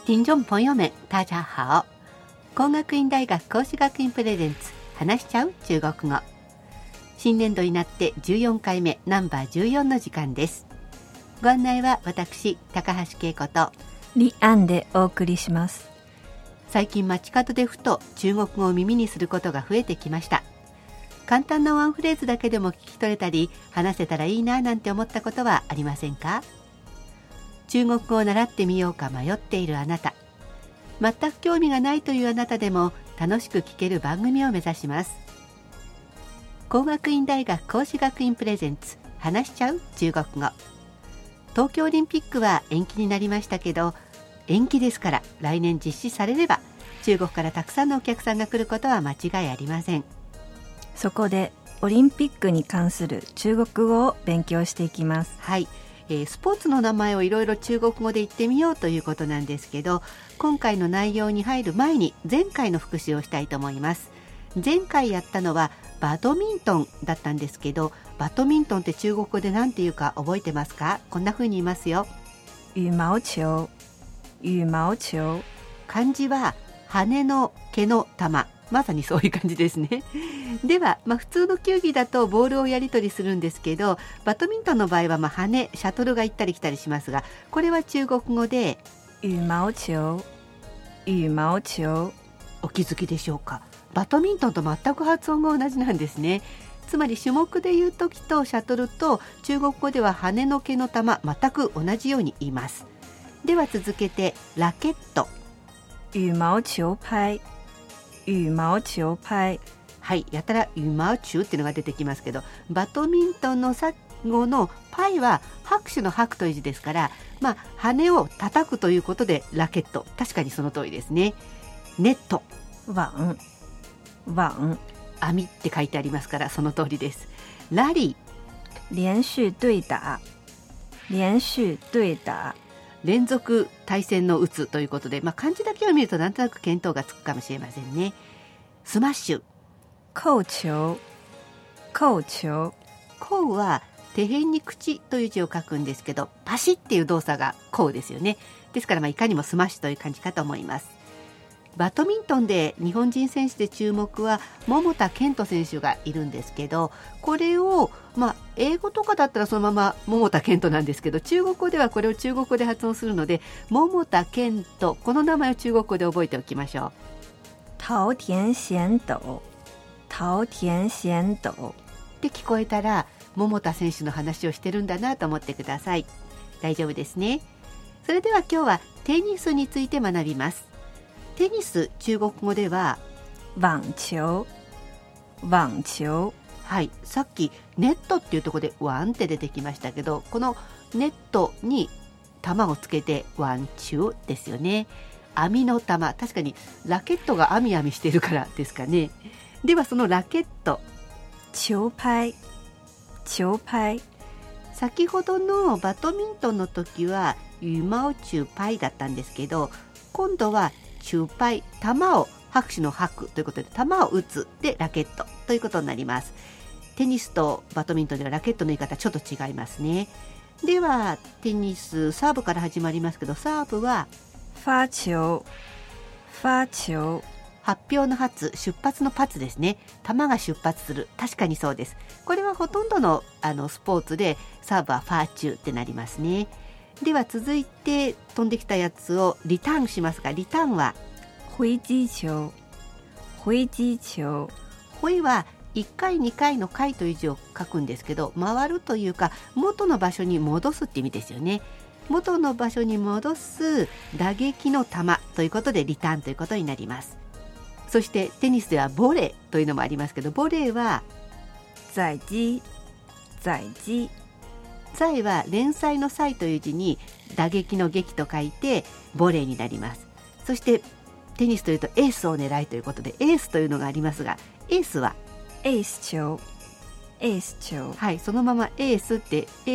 听众朋友们大家好。工学院大学講師学院プレゼンツ話しちゃう中国語。新年度になって14回目ナンバー14の時間です。ご案内は私高橋恵子と李安でお送りします。 最近街角でふと中国語を耳にすることが増えてきました。簡単なワンフレーズだけでも聞き取れたり話せたらいいななんて思ったことはありませんか？中国語を習ってみようか迷っているあなた、全く興味がないというあなたでも楽しく聞ける番組を目指します。工学院大学講師学院プレゼンツ話しちゃう中国語。東京オリンピックは延期になりましたけど、延期ですから来年実施されれば中国からたくさんのお客さんが来ることは間違いありません。 そこでオリンピックに関する中国語を勉強していきます。 はい、スポーツの名前をいろいろ中国語で言ってみようということなんですけど、今回の内容に入る前に前回の復習をしたいと思います。前回やったのはバドミントンだったんですけど、バドミントンって中国語で何て言うか覚えてますか？こんな風に言いますよ。 羽毛球、羽毛球。 漢字は羽の毛の玉、まさにそういう感じですね。では、普通の球技だとボールをやり取りするんですけど、バドミントンの場合は羽、シャトルが行ったり来たりしますが、これは中国語で羽毛球、羽毛球。 お気づきでしょうか？バドミントンと全く発音が同じなんですね。つまり種目で言うときとシャトルと中国語では羽の毛の玉、全く同じように言います。では続けてラケット、 羽毛球拍、羽毛球拍。 はい、やたら羽毛球っていうのが出てきますけど、バドミントンの最後のパイは拍手の拍という字ですから、羽を叩くということでラケット、確かにその通りですね。ネット、 網、網。 網って書いてありますからその通りです。ラリー、 連續對打、連續對打。 連続対戦の打つということで、漢字だけを見るとなんとなく見当がつくかもしれませんね。スマッシュ、 扣球、扣球。 扣は手辺に口という字を書くんですけど、パシッっていう動作が扣ですよね。ですからいかにもスマッシュという感じかと思います。バドミントンで日本人選手で注目は桃田賢斗選手がいるんですけど、これを英語とかだったらそのまま桃田賢斗なんですけど、中国語ではこれを中国語で発音するので桃田賢斗、この名前を中国語で覚えておきましょう。 桃田賢斗、桃田賢斗って聞こえたら桃田選手の話をしてるんだなと思ってください。大丈夫ですね。それでは今日はテニスについて学びます。テニス、中国語では網球、網球。 はい、さっきネットっていうところでワンって出てきましたけど、このネットに玉をつけてワンチューですよね。網の玉、確かにラケットが網網しているからですかね。ではそのラケット、 球拍、球拍。 先ほどのバドミントンの時は羽毛球拍だったんですけど、今度は球拍、球を拍手の拍ということで球を打つでラケットということになります。テニスとバドミントンではラケットの言い方ちょっと違いますね。ではテニス、サーブから始まりますけど、サーブは發球、發球。 発表の発、出発の発ですね。球が出発する、確かにそうです。これはほとんどのスポーツでサーブはファーチューってなりますね。では続いて飛んできたやつをリターンしますが、リターンは回击球、回击球。 ホイは1回2回の回という字を書くんですけど、回るというか元の場所に戻すって意味ですよね。元の場所に戻す打撃の球ということでリターンということになります。そしてテニスではボレーというのもありますけど、ボレーは在击、在击。 在は連載の載という字に打撃の撃と書いてボレーになります。そしてテニスというとエースを狙いということでエースというのがありますが、エースはエース球、エース球。 はい、そのままエースって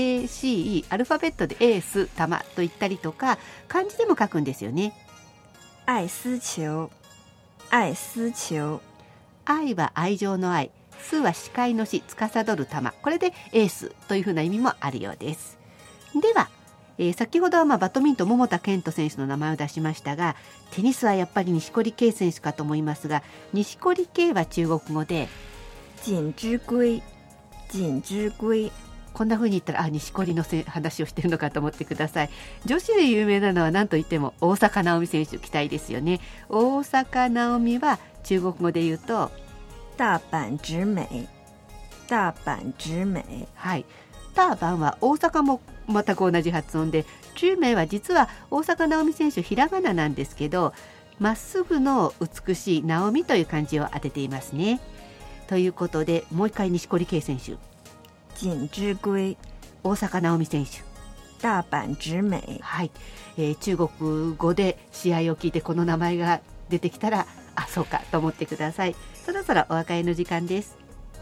ACE アルファベットでエース玉と言ったりとか、漢字でも書くんですよね。 愛絲球、愛絲球。 愛は愛情の愛、数は視界の視、司る玉、これでエースというふうな意味もあるようです。では、 先ほどはバドミントン桃田賢斗選手の名前を出しましたが、テニスはやっぱり錦織圭選手かと思いますが、錦織圭は中国語で锦織圭、锦織圭。 こんな風に言ったら錦織の話をしてるのかと思ってください。女子で有名なのは何といっても大坂なおみ選手、期待ですよね。大坂なおみは中国語で言うと大阪直美、大阪直美。 はい、大阪は大阪も全く同じ発音で、中名は実は大坂なおみ選手ひらがななんですけど、まっすぐの美しいなおみという漢字を当てていますね。ということでもう一回錦織圭選手、 锦織圭、 大坂なおみ選手、 大阪直美。 はい、中国語で試合を聞いてこの名前が出てきたらそうかと思ってください。そろそろお別れの時間です。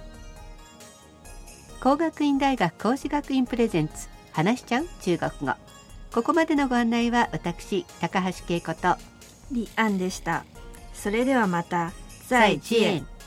工学院大学孔子学院プレゼンツ、話しちゃう中国語。ここまでのご案内は私高橋恵子と李安でした。それではまた再见。